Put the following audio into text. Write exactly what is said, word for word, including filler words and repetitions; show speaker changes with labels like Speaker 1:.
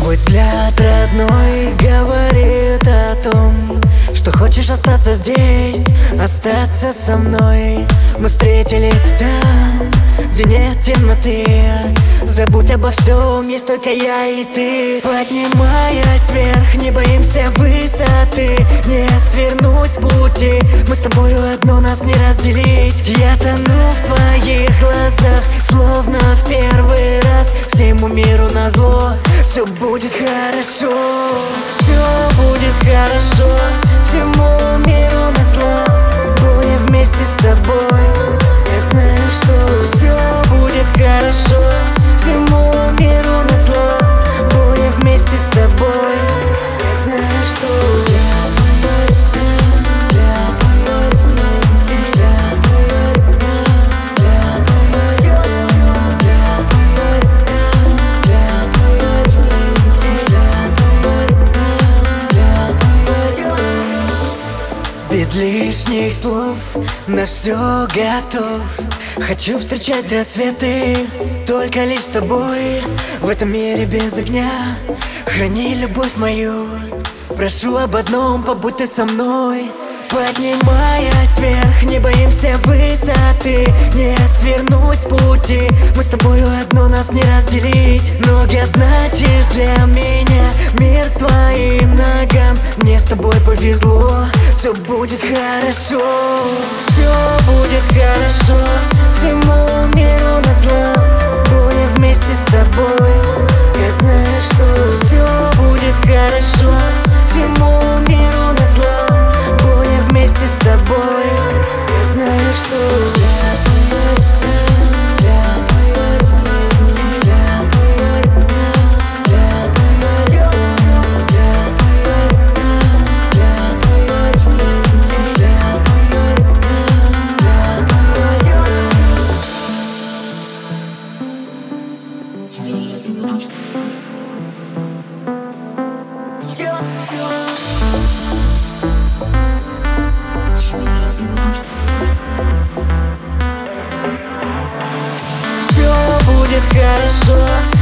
Speaker 1: Твой взгляд родной говорит о том, что хочешь остаться здесь, остаться со мной. Мы встретились там, где нет темноты. Забудь обо всем, есть только я и ты. Поднимаясь вверх, не боимся высоты, не свернуть с пути. Мы с тобою одно, нас не разделить. Я тону в твоих глазах, словно в первый раз. Всему миру назло, все будет хорошо. Все будет хорошо, всему миру назло. Будем вместе с тобой, я знаю, что все будет хорошо. Всему миру назло, будем вместе с тобой, я знаю, что без лишних слов, на все готов. Хочу встречать рассветы только лишь с тобой. В этом мире без огня храни любовь мою. Прошу об одном, побудь ты со мной. Поднимаясь вверх, не боимся высоты, не свернуть с пути. Мы с тобою одно, нас не разделить. Много значишь для меня, мир твоим ногам. Мне с тобой повезло, все будет хорошо. Все будет хорошо, всему миру назло. Будем вместе с тобой, я знаю, что все будет хорошо. Всему миру назло, будем вместе с тобой, я знаю, что все, все будет хорошо.